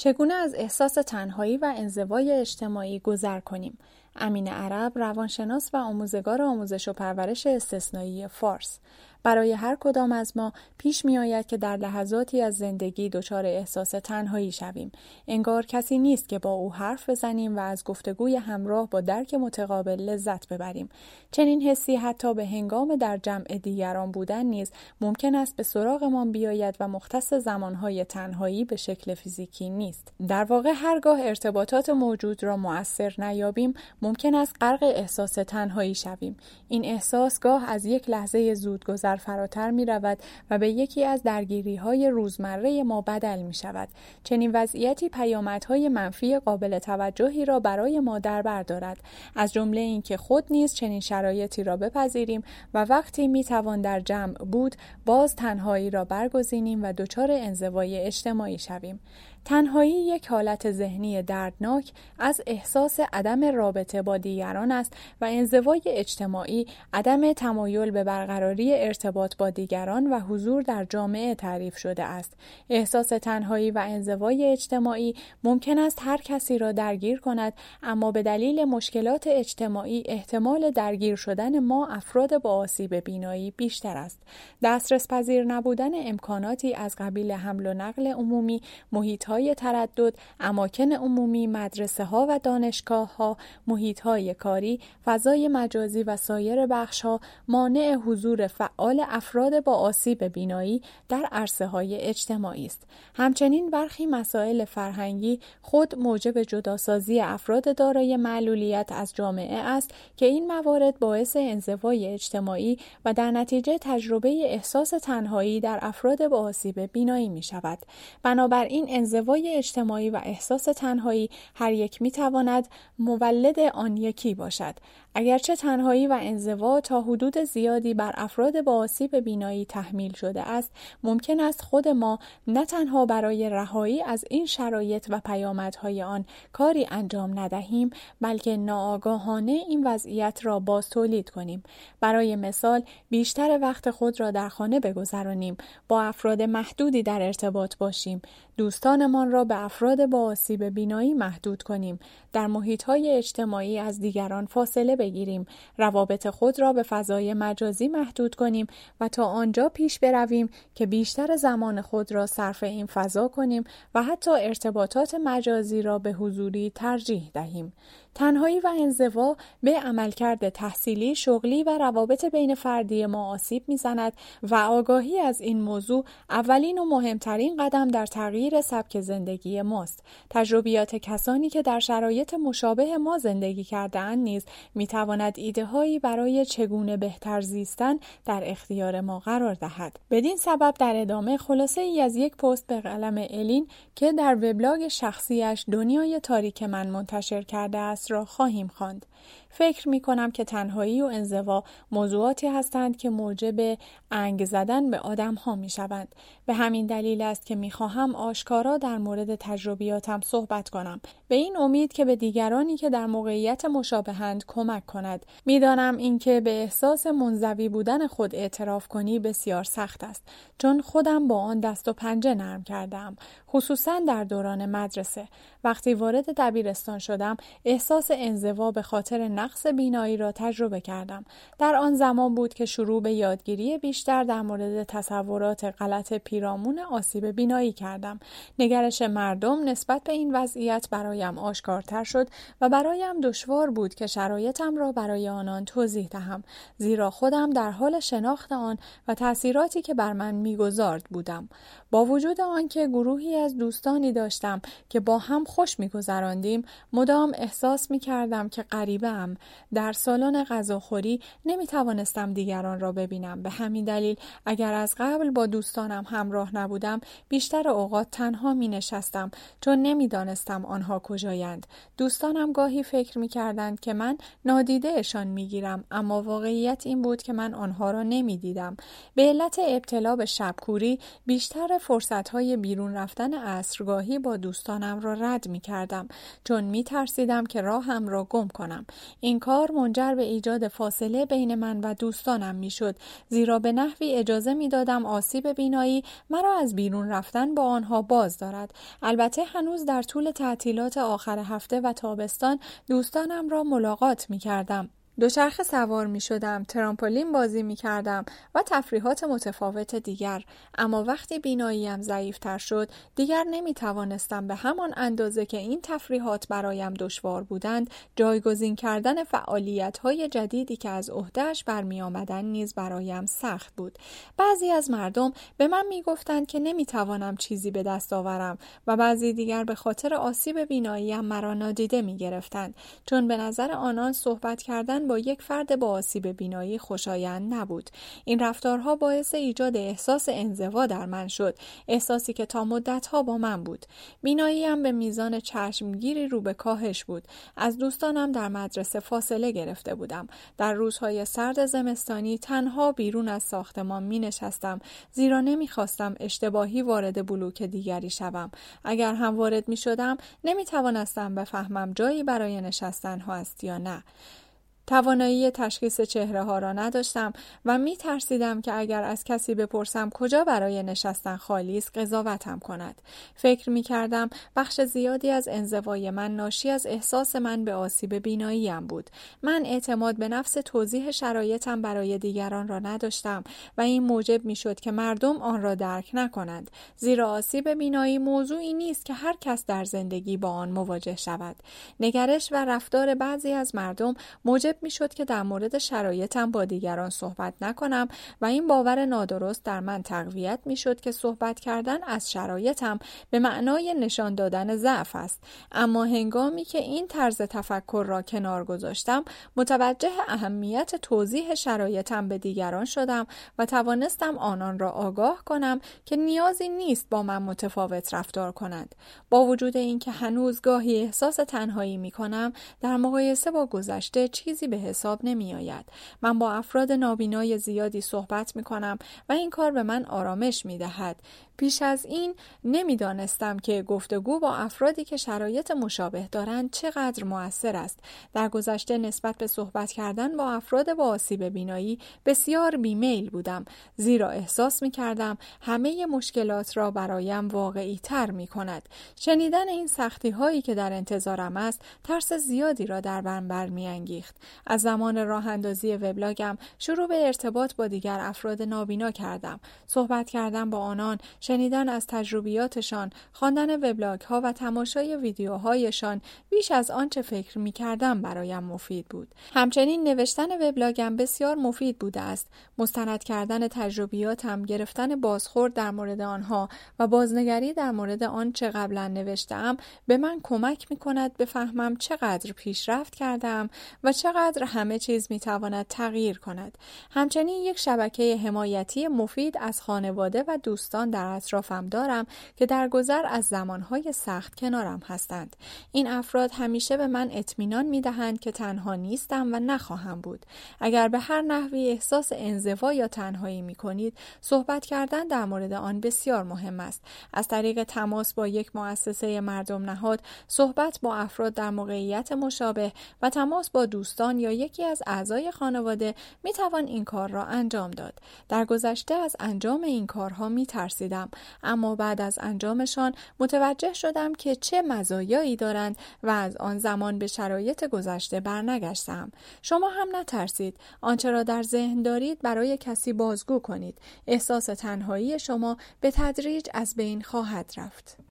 چگونه از احساس تنهایی و انزوای اجتماعی گذر کنیم؟ امین عرب، روانشناس و آموزگار آموزش و پرورش استثنایی فارس. برای هر کدام از ما پیش می آید که در لحظاتی از زندگی دچار احساس تنهایی شویم. انگار کسی نیست که با او حرف بزنیم و از گفتگوی همراه با درک متقابل لذت ببریم. چنین حسی حتی به هنگام در جمع دیگران بودن نیز ممکن است به سراغمان بیاید و مختص زمانهای تنهایی به شکل فیزیکی نیست. در واقع هرگاه ارتباطات موجود را مؤثر نیابیم، ممکن است غرق احساس تنهایی شویم. این احساس گاه از یک لحظه زودگذر فراتر می رود و به یکی از درگیری های روزمره ما بدل می شود. چنین وضعیتی پیامدهای منفی قابل توجهی را برای ما در بر دارد، از جمله اینکه خود نیز چنین شرایطی را بپذیریم و وقتی می توان در جمع بود باز تنهایی را برگزینیم و دچار انزوای اجتماعی شویم. تنهایی یک حالت ذهنی دردناک از احساس عدم رابطه با دیگران است و انزوای اجتماعی عدم تمایل به برقراری ارتباط با دیگران و حضور در جامعه تعریف شده است. احساس تنهایی و انزوای اجتماعی ممکن است هر کسی را درگیر کند، اما به دلیل مشکلات اجتماعی احتمال درگیر شدن ما افراد با آسیب بینایی بیشتر است. دسترس پذیر نبودن امکاناتی از قبیل حمل و نقل عمومی، محیط‌های تردد، اماکن عمومی، مدرسه‌ها و دانشگاه‌ها، محیط‌های کاری، فضای مجازی و سایر بخش‌ها مانع حضور فعال افراد با آسیب بینایی در عرصه‌های اجتماعی است. همچنین برخی مسائل فرهنگی خود موجب جداسازی افراد دارای معلولیت از جامعه است که این موارد باعث انزوای اجتماعی و در نتیجه تجربه احساس تنهایی در افراد با آسیب بینایی می‌شود. بنابراین انزوای اجتماعی و احساس تنهایی هر یک می‌تواند مولد آن یکی باشد. اگرچه تنهایی و انزوا تا حدود زیادی بر افراد با آسیب بینایی تحمیل شده است، ممکن است خود ما نه تنها برای رهایی از این شرایط و پیامدهای آن کاری انجام ندهیم، بلکه ناآگاهانه این وضعیت را باز تولید کنیم. برای مثال، بیشتر وقت خود را در خانه بگذرانیم، با افراد محدودی در ارتباط باشیم، دوستانمان را به افراد با آسیب بینایی محدود کنیم، در محیط‌های اجتماعی از دیگران فاصله بگیریم، روابط خود را به فضای مجازی محدود کنیم و تا آنجا پیش برویم که بیشتر زمان خود را صرف این فضا کنیم و حتی ارتباطات مجازی را به حضوری ترجیح دهیم. تنهایی و انزوا به عملکرد تحصیلی، شغلی و روابط بین فردی ما آسیب می‌زند و آگاهی از این موضوع اولین و مهمترین قدم در تغییر سبک زندگی ماست. تجربیات کسانی که در شرایط مشابه ما زندگی کرده‌اند نیز می‌تواند ایده‌هایی برای چگونه بهتر زیستن در اختیار ما قرار دهد. بدین سبب در ادامه خلاصه ای از یک پست به قلم الین که در وبلاگ شخصیش دنیای تاریک من منتشر کرده است را خواهیم خواند. فکر می کنم که تنهایی و انزوا موضوعاتی هستند که موجب انگ زدن به آدم ها می شوند. به همین دلیل است که می خواهم آشکارا در مورد تجربیاتم صحبت کنم، به این امید که به دیگرانی که در موقعیت مشابهند کمک کند. می دانم اینکه به احساس منزوی بودن خود اعتراف کنی بسیار سخت است، چون خودم با آن دست و پنجه نرم کردم، خصوصا در دوران مدرسه. وقتی وارد دبیرستان شدم، احساس انزوا به خاطر نقص بینایی را تجربه کردم. در آن زمان بود که شروع به یادگیری بیشتر در مورد تصورات غلط پیرامون آسیب بینایی کردم. نگرش مردم نسبت به این وضعیت برایم آشکارتر شد و برایم دشوار بود که شرایطم را برای آنان توضیح دهم، زیرا خودم در حال شناخت آن و تأثیراتی که بر من می‌گذارد بودم. با وجود آنکه گروهی از دوستانی داشتم که با هم خوش می‌گذراندیم، مدام احساس می‌کردم که غریبه‌ام. در سالن غذاخوری نمی‌توانستم دیگران را ببینم. به همین دلیل اگر از قبل با دوستانم همراه نبودم، بیشتر اوقات تنها می‌نشستم، چون نمی‌دانستم آنها کجایند. دوستانم گاهی فکر می‌کردند که من نادیده‌شان می‌گیرم، اما واقعیت این بود که من آنها را نمی‌دیدم. به علت ابتلا به شب‌کوری، بیشتر فرصت‌های بیرون رفتن عصرگاهی با دوستانم را رد می‌کردم، چون می‌ترسیدم که راهم را گم کنم. بودم. این کار منجر به ایجاد فاصله بین من و دوستانم میشد، زیرا به نحوی اجازه میدادم آسیب بینایی مرا از بیرون رفتن با آنها باز دارد. البته هنوز در طول تعطیلات آخر هفته و تابستان دوستانم را ملاقات می‌کردم. دوچرخه سوار می شدم، ترامپولین بازی می کردم و تفریحات متفاوت دیگر. اما وقتی بیناییم ضعیفتر شد، دیگر نمی توانستم به همان اندازه که این تفریحات برایم دشوار بودند، جایگزین کردن فعالیت‌های جدیدی که از عهده‌اش برمی آمدند نیز برایم سخت بود. بعضی از مردم به من می گفتند که نمی توانم چیزی به دست آورم و بعضی دیگر به خاطر آسیب بیناییم مرا نادیده می گرفتند، چون به نظر آنان صحبت کردن با یک فرد با آسیب بینایی خوشایند نبود. این رفتارها باعث ایجاد احساس انزوا در من شد، احساسی که تا مدتها با من بود. بیناییم به میزان چشمگیری رو به کاهش بود. از دوستانم در مدرسه فاصله گرفته بودم. در روزهای سرد زمستانی تنها بیرون از ساختمان می نشستم، زیرا نمی خواستم اشتباهی وارد بلوک دیگری شوم. اگر هم وارد می شدم نمی توانستم بفهمم جایی برای نشستن ها است یا نه. توانایی تشخیص چهره ها را نداشتم و می ترسیدم که اگر از کسی بپرسم کجا برای نشستن خالی است قضاوتم کند. فکر می کردم بخش زیادی از انزوای من ناشی از احساس من به آسیب بیناییم بود. من اعتماد به نفس توضیح شرایطم برای دیگران را نداشتم و این موجب می شد که مردم آن را درک نکنند، زیرا آسیب بینایی موضوعی نیست که هر کس در زندگی با آن مواجه شود. نگرش و رفتار بعضی از مردم موجب می شد که در مورد شرایطم با دیگران صحبت نکنم و این باور نادرست در من تقویت می شد که صحبت کردن از شرایطم به معنای نشان دادن ضعف است. اما هنگامی که این طرز تفکر را کنار گذاشتم، متوجه اهمیت توضیح شرایطم به دیگران شدم و توانستم آنان را آگاه کنم که نیازی نیست با من متفاوت رفتار کنند. با وجود اینکه هنوز گاهی احساس تنهایی می کنم، در مقایسه با گذشته چیزی به حساب نمی آید. من با افراد نابینای زیادی صحبت می کنم و این کار به من آرامش می دهد. پیش از این نمیدانستم که گفتگو با افرادی که شرایط مشابه دارند چقدر مؤثر است. در گذشته نسبت به صحبت کردن با افراد با آسیب بینایی بسیار بیمیل بودم، زیرا احساس می کردم همه مشکلات را برایم واقعی تر می کند. شنیدن این سختی هایی که در انتظارم است ترس زیادی را در من برمی‌انگیخت. از زمان راه اندازی وبلاگم شروع به ارتباط با دیگر افراد نابینا کردم. صحبت کردن با آنان، شنیدن از تجربیاتشان، خواندن وبلاگ ها و تماشای ویدیوهایشان بیش از آنچه فکر می کردم برایم مفید بود. همچنین نوشتن وبلاگم بسیار مفید بوده است. مستند کردن تجربیاتم، گرفتن بازخورد در مورد آنها و بازنگری در مورد آنچه قبلا نوشتم به من کمک می کند بفهمم چقدر پیشرفت کردم و چقدر همه چیز می تواند تغییر کند. همچنین یک شبکه حمایتی مفید از خانواده و دوستان در اطرافم دارم که در گذر از زمانهای سخت کنارم هستند. این افراد همیشه به من اطمینان می دهند که تنها نیستم و نخواهم بود. اگر به هر نحوی احساس انزوا یا تنهایی می کنید، صحبت کردن در مورد آن بسیار مهم است. از طریق تماس با یک مؤسسه مردم نهاد، صحبت با افراد در موقعیت مشابه و تماس با دوستان یا یکی از اعضای خانواده می توان این کار را انجام داد. در گذشته از انجام این کارها می ترسیدم، اما بعد از انجامشان متوجه شدم که چه مزایایی دارند و از آن زمان به شرایط گذشته برنگشتم. شما هم نترسید. آنچه را در ذهن دارید برای کسی بازگو کنید. احساس تنهایی شما به تدریج از بین خواهد رفت.